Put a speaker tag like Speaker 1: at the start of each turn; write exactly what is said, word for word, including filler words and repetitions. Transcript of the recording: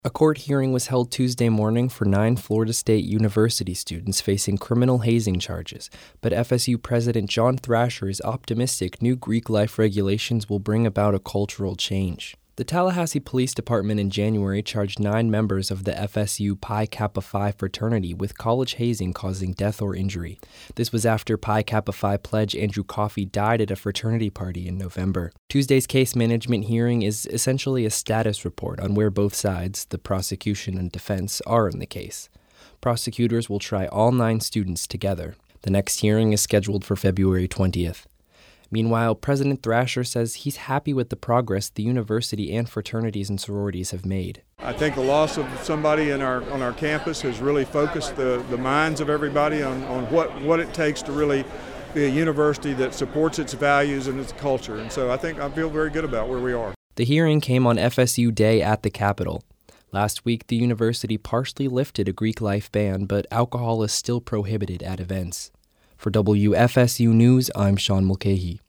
Speaker 1: A court hearing was held Tuesday morning for nine Florida State University students facing criminal hazing charges, but F S U President John Thrasher is optimistic new Greek life regulations will bring about a cultural change. The Tallahassee Police Department in January charged nine members of the F S U Pi Kappa Phi fraternity with college hazing causing death or injury. This was after Pi Kappa Phi pledge Andrew Coffey died at a fraternity party in November. Tuesday's case management hearing is essentially a status report on where both sides, the prosecution and defense, are in the case. Prosecutors will try all nine students together. The next hearing is scheduled for February twentieth. Meanwhile, President Thrasher says he's happy with the progress the university and fraternities and sororities have made.
Speaker 2: I think the loss of somebody in our, on our campus has really focused the, the minds of everybody on, on what, what it takes to really be a university that supports its values and its culture. And so I think I feel very good about where we are.
Speaker 1: The hearing came on F S U Day at the Capitol. Last week, the university partially lifted a Greek life ban, but alcohol is still prohibited at events. For W F S U News, I'm Sean Mulcahy.